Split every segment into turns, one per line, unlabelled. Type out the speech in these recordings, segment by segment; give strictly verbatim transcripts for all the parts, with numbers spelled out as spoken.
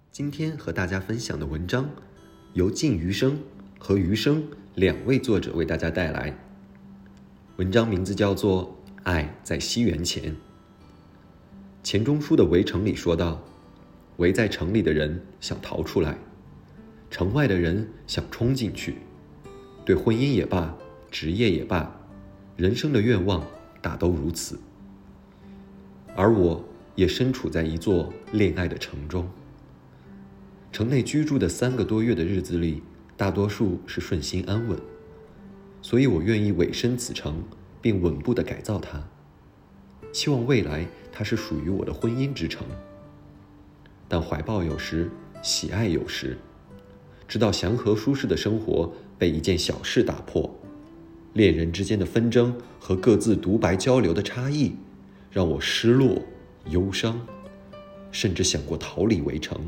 今天和大家分享的文章由靳余生和余生两位作者为大家带来。文章名字叫做《爱在西元前》。钱钟书的《围城》里说道，围在城里的人想逃出来，城外的人想冲进去。对婚姻也罢，职业也罢，人生的愿望大都如此。而我也身处在一座恋爱的城中。城内居住的三个多月的日子里，大多数是顺心安稳，所以我愿意委身此城，并稳步地改造它，希望未来它是属于我的婚姻之城。但怀抱有时，喜爱有时，直到祥和舒适的生活被一件小事打破，恋人之间的纷争和各自独白交流的差异，让我失落、忧伤，甚至想过逃离围城。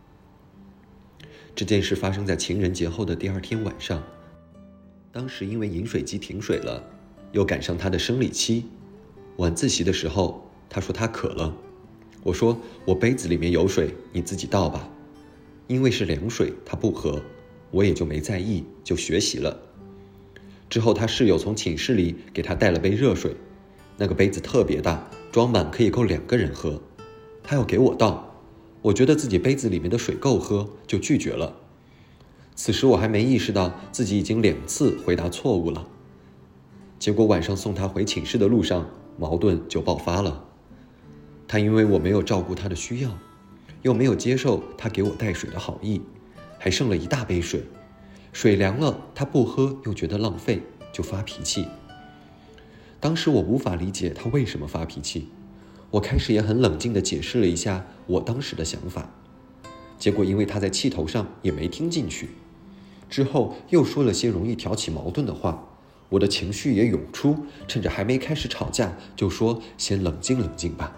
这件事发生在情人节后的第二天晚上，当时因为饮水机停水了，又赶上他的生理期。晚自习的时候，他说他渴了，我说我杯子里面有水，你自己倒吧。因为是凉水，他不喝，我也就没在意，就学习了。之后他室友从寝室里给他带了杯热水，那个杯子特别大，装满可以够两个人喝。他要给我倒，我觉得自己杯子里面的水够喝，就拒绝了。此时我还没意识到自己已经两次回答错误了。结果晚上送他回寝室的路上，矛盾就爆发了。他因为我没有照顾他的需要，又没有接受他给我带水的好意，还剩了一大杯水，水凉了他不喝又觉得浪费，就发脾气。当时我无法理解他为什么发脾气，我开始也很冷静地解释了一下我当时的想法，结果因为他在气头上也没听进去，之后又说了些容易挑起矛盾的话，我的情绪也涌出，趁着还没开始吵架就说先冷静冷静吧。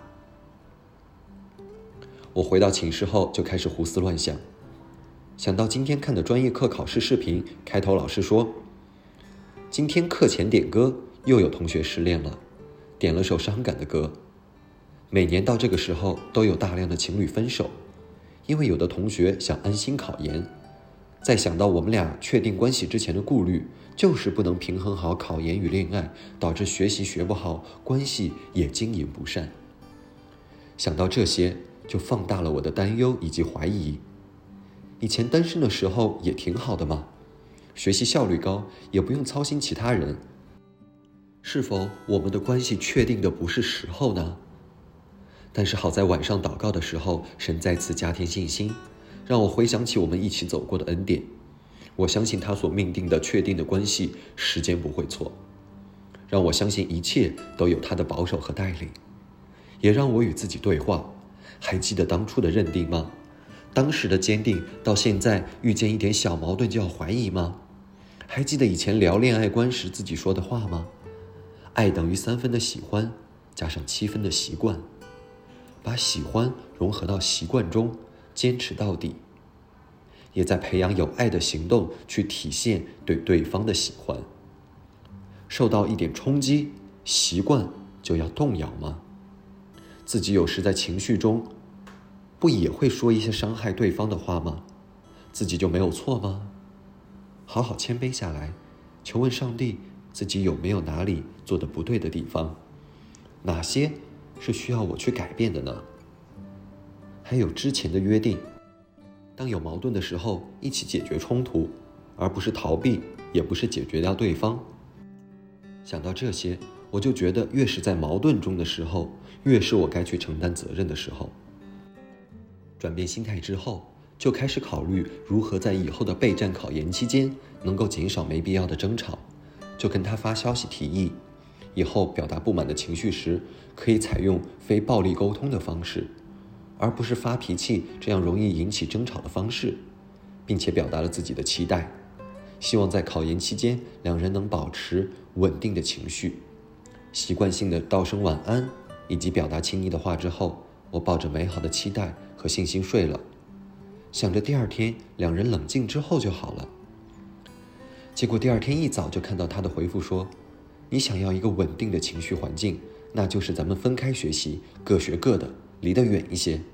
我回到寝室后就开始胡思乱想，想到今天看的专业课考试视频，开头老师说今天课前点歌，又有同学失恋了，点了首伤感的歌。每年到这个时候都有大量的情侣分手，因为有的同学想安心考研，再想到我们俩确定关系之前的顾虑，就是不能平衡好考研与恋爱，导致学习学不好，关系也经营不善。想到这些，就放大了我的担忧以及怀疑。以前单身的时候也挺好的嘛，学习效率高，也不用操心其他人。是否我们的关系确定的不是时候呢？但是好在晚上祷告的时候，神再次加添信心，让我回想起我们一起走过的恩典。我相信他所命定的确定的关系，时间不会错，让我相信一切都有他的保守和带领，也让我与自己对话。还记得当初的认定吗？当时的坚定，到现在遇见一点小矛盾就要怀疑吗？还记得以前聊恋爱观时自己说的话吗？爱等于三分的喜欢，加上七分的习惯，把喜欢融合到习惯中，坚持到底，也在培养有爱的行动去体现对对方的喜欢。受到一点冲击，习惯就要动摇吗？自己有时在情绪中，不也会说一些伤害对方的话吗？自己就没有错吗？好好谦卑下来，求问上帝，自己有没有哪里做得不对的地方？哪些是需要我去改变的呢？还有之前的约定，当有矛盾的时候，一起解决冲突，而不是逃避，也不是解决掉对方。想到这些，我就觉得越是在矛盾中的时候，越是我该去承担责任的时候。转变心态之后，就开始考虑如何在以后的备战考研期间能够减少没必要的争吵，就跟他发消息提议，以后表达不满的情绪时，可以采用非暴力沟通的方式，而不是发脾气这样容易引起争吵的方式，并且表达了自己的期待，希望在考研期间两人能保持稳定的情绪。习惯性的道声晚安以及表达亲昵的话之后，我抱着美好的期待和信心睡了，想着第二天两人冷静之后就好了。结果第二天一早就看到他的回复说，你想要一个稳定的情绪环境，那就是咱们分开学习，各学各的，离得远一些。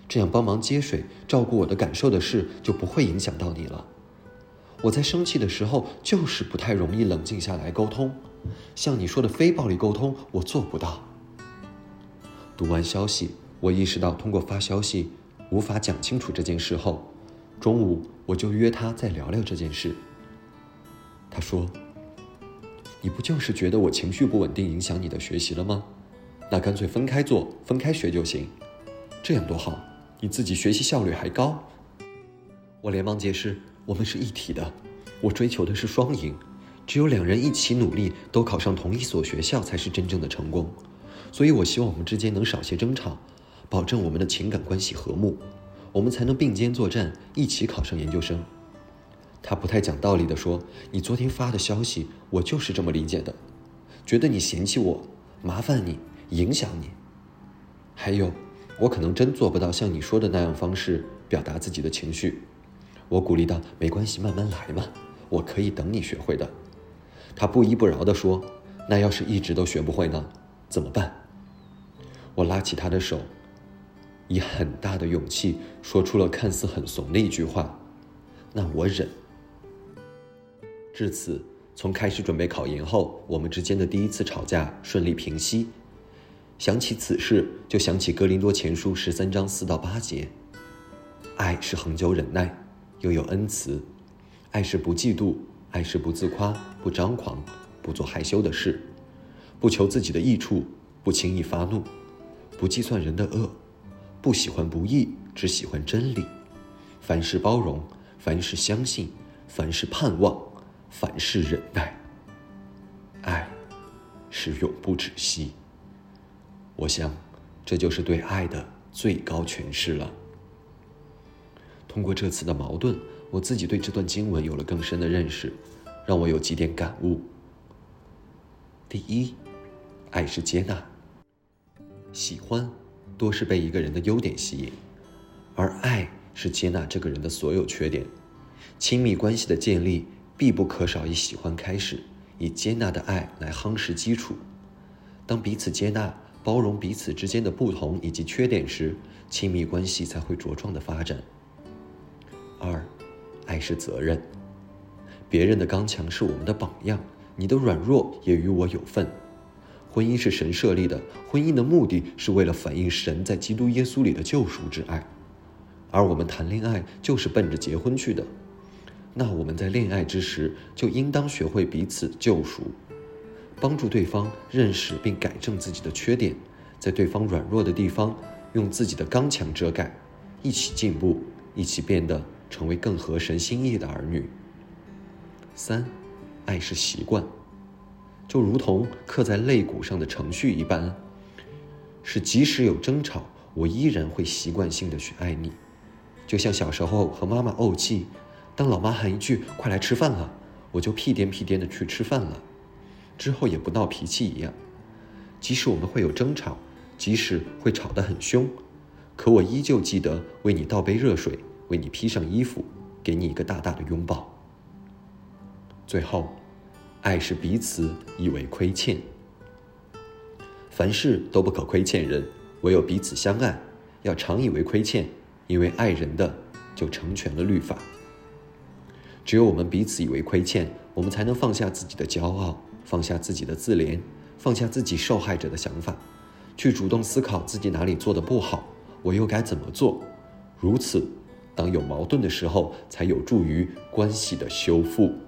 这样帮忙接水、照顾我的感受的事就不会影响到你了。我在生气的时候就是不太容易冷静下来沟通，像你说的非暴力沟通，我做不到。读完消息，我意识到通过发消息无法讲清楚这件事后，中午我就约他再聊聊这件事。他说，你不就是觉得我情绪不稳定影响你的学习了吗？那干脆分开做，分开学就行，这样多好，你自己学习效率还高。我连忙解释，我们是一体的，我追求的是双赢，只有两人一起努力，都考上同一所学校才是真正的成功。所以我希望我们之间能少些争吵，保证我们的情感关系和睦，我们才能并肩作战，一起考上研究生。他不太讲道理地说，你昨天发的消息我就是这么理解的，觉得你嫌弃我，麻烦你，影响你。还有，我可能真做不到像你说的那样方式表达自己的情绪。我鼓励道，没关系，慢慢来嘛，我可以等你学会的。他不依不饶地说，那要是一直都学不会呢，怎么办？我拉起他的手，以很大的勇气说出了看似很怂的一句话，那我忍。至此，从开始准备考研后，我们之间的第一次吵架顺利平息。想起此事，就想起哥林多前书十三章四到八节，爱是恒久忍耐，又有恩慈，爱是不嫉妒，爱是不自夸，不张狂，不做害羞的事，不求自己的益处，不轻易发怒，不计算人的恶，不喜欢不义，只喜欢真理。凡事包容，凡事相信，凡事盼望，凡事忍耐。爱是永不止息。我想，这就是对爱的最高诠释了。通过这次的矛盾，我自己对这段经文有了更深的认识，让我有几点感悟。第一，爱是接纳。喜欢多是被一个人的优点吸引，而爱是接纳这个人的所有缺点。亲密关系的建立必不可少以喜欢开始，以接纳的爱来夯实基础。当彼此接纳、包容彼此之间的不同以及缺点时，亲密关系才会茁壮的发展。二，爱是责任。别人的刚强是我们的榜样，你的软弱也与我有份。婚姻是神设立的，婚姻的目的是为了反映神在基督耶稣里的救赎之爱，而我们谈恋爱就是奔着结婚去的。那我们在恋爱之时，就应当学会彼此救赎，帮助对方认识并改正自己的缺点，在对方软弱的地方用自己的刚强遮盖，一起进步，一起变得成为更合神心意的儿女。三，爱是习惯。就如同刻在肋骨上的程序一般，是即使有争吵，我依然会习惯性的去爱你。就像小时候和妈妈怄气，当老妈喊一句快来吃饭了，我就屁颠屁颠的去吃饭了，之后也不闹脾气一样。即使我们会有争吵，即使会吵得很凶，可我依旧记得为你倒杯热水，为你披上衣服，给你一个大大的拥抱。最后，爱是彼此以为亏欠。凡事都不可亏欠人，唯有彼此相爱，要常以为亏欠，因为爱人的就成全了律法。只有我们彼此以为亏欠，我们才能放下自己的骄傲，放下自己的自怜，放下自己受害者的想法，去主动思考自己哪里做得不好，我又该怎么做。如此，当有矛盾的时候，才有助于关系的修复。